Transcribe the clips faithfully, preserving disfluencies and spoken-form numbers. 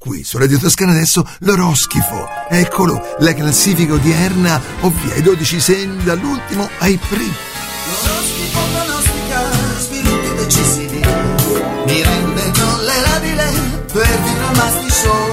Qui su Radio Toscana adesso l'oroscofo. Eccolo, la classifica odierna, ovvia i dodici segni dall'ultimo ai primi. L'oroscofo pronostica sviluppi decisivi, mi rende tollerabile per vino mastiso.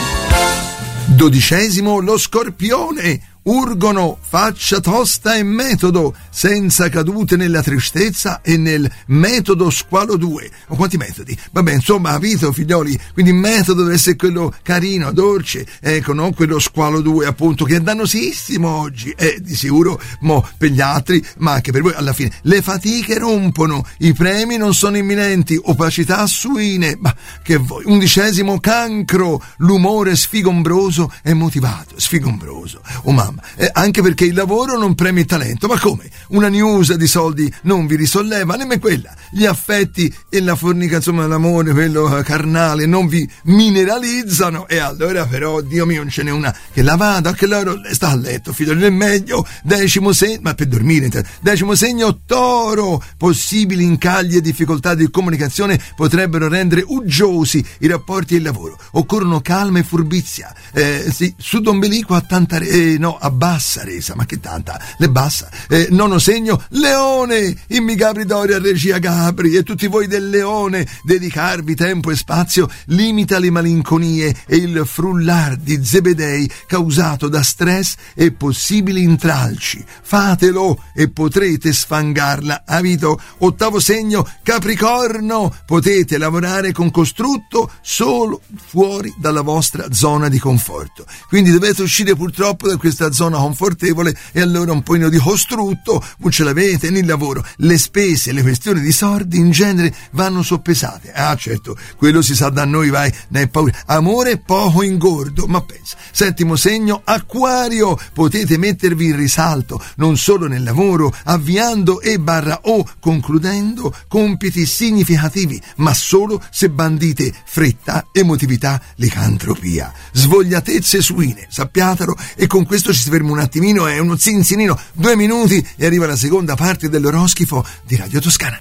Dodicesimo lo Scorpione. Urgono faccia tosta e metodo, senza cadute nella tristezza e nel metodo squalo due. O quanti metodi? Vabbè, insomma, capito, figlioli? Quindi il metodo deve essere quello carino, dolce, ecco, non quello squalo due, appunto, che è dannosissimo oggi. E di sicuro, mo, per gli altri, ma anche per voi, alla fine, le fatiche rompono, i premi non sono imminenti, opacità suine, ma che vuoi? Undicesimo Cancro, l'umore sfigombroso e motivato, sfigombroso. Oh mamma. Eh, anche perché il lavoro non premia il talento. Ma come? Una news di soldi non vi risolleva, nemmeno quella. Gli affetti e la fornica, insomma l'amore, quello carnale, non vi mineralizzano. E allora però, Dio mio, non ce n'è una che la vada, che loro sta a letto, figlio del meglio. Decimo segno, ma per dormire, decimo segno Toro, possibili incagli e difficoltà di comunicazione potrebbero rendere uggiosi i rapporti e il lavoro. Occorrono calma e furbizia. Eh, sì, sud ombelico a tanta re- eh, no, a bassa resa, ma che tanta, le bassa. Eh, nono segno Leone, immi Gabri Doria, regia Gabri, e tutti voi del Leone, dedicarvi tempo e spazio limita le malinconie e il frullar di zebedei causato da stress e possibili intralci. Fatelo e potrete sfangarla. Avito. Ottavo segno Capricorno, potete lavorare con costrutto solo fuori dalla vostra zona di conforto, quindi dovete uscire purtroppo da questa zona confortevole, e allora un pochino di costrutto non ce l'avete nel lavoro. Le spese e le questioni di soldi in genere vanno soppesate. Ah certo, quello si sa da noi, vai, ne hai paura. Amore poco ingordo, ma pensa. Settimo segno Acquario, potete mettervi in risalto non solo nel lavoro, avviando e barra o concludendo compiti significativi, ma solo se bandite fretta, emotività, licantropia, svogliatezze suine, sappiatelo. E con questo ci si ferma un attimino, è uno zinzinino, due minuti e arriva la seconda parte dell'oroscofo di Radio Toscana.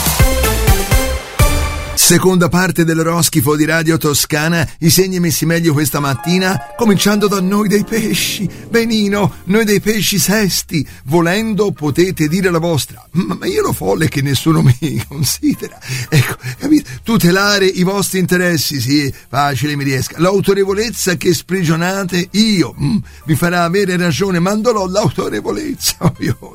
Seconda parte dell'oroscofo di Radio Toscana, i segni messi meglio questa mattina, cominciando da noi dei pesci. Benino, noi dei pesci sesti, volendo potete dire la vostra, ma io lo folle che nessuno mi considera. Ecco, capito? Tutelare i vostri interessi, sì, facile mi riesca. L'autorevolezza che sprigionate io, mm, vi farà avere ragione, mandolò l'autorevolezza.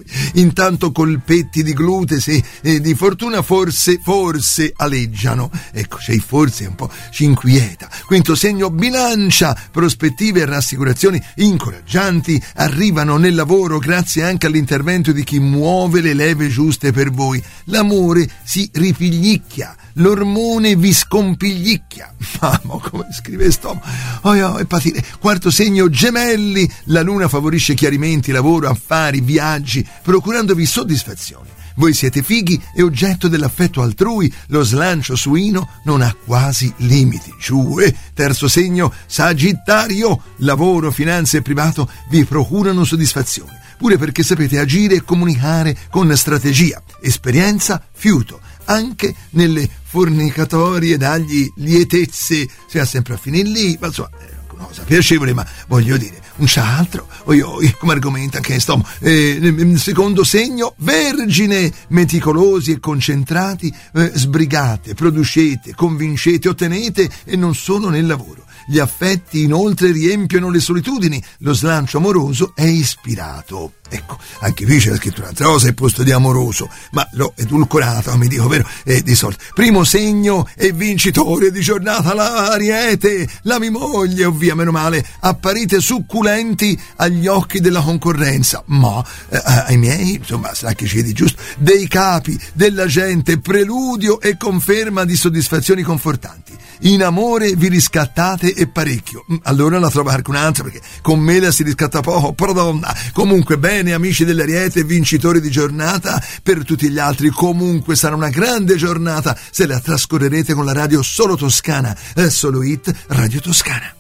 Intanto colpetti di glute, sì, e di fortuna forse, forse aleggiano. Ecco, c'è il forse un po' ci inquieta. Quinto segno Bilancia, prospettive e rassicurazioni incoraggianti arrivano nel lavoro grazie anche all'intervento di chi muove le leve giuste per voi. L'amore si ripiglicchia, l'ormone vi scompiglicchia. Mamma, come scrive sto oh, oh, e patire. Quarto segno Gemelli, la luna favorisce chiarimenti, lavoro, affari, viaggi, procurandovi soddisfazioni. Voi siete fighi e oggetto dell'affetto altrui, lo slancio suino non ha quasi limiti. Giù, eh? Terzo segno Sagittario, lavoro, finanze e privato vi procurano soddisfazioni, pure perché sapete agire e comunicare con strategia, esperienza, fiuto, anche nelle fornicatorie dagli lietezze, si va sempre a finire lì, ma insomma, cosa piacevole, ma voglio dire, un c'altro, oi oi, come argomenta anche sto. Eh, secondo segno Vergine, meticolosi e concentrati, eh, sbrigate, producete, convincete, ottenete, e non solo nel lavoro. Gli affetti inoltre riempiono le solitudini, lo slancio amoroso è ispirato. Ecco, anche qui c'è scritto un'altra cosa al posto di amoroso, ma l'ho edulcorato, mi dico, vero? E di solito. Primo segno e vincitore di giornata l'Ariete, la mia moglie, ovvia, meno male, apparite succulenti agli occhi della concorrenza, ma eh, ai miei, insomma, sarà che ci di giusto, dei capi, della gente, preludio e conferma di soddisfazioni confortanti. In amore vi riscattate e parecchio. Allora la trovo anche un'altra, perché con me la si riscatta poco, però donna. Comunque bene, amici dell'Ariete, vincitori di giornata. Per tutti gli altri comunque sarà una grande giornata se la trascorrerete con la radio solo toscana, eh, solo hit Radio Toscana.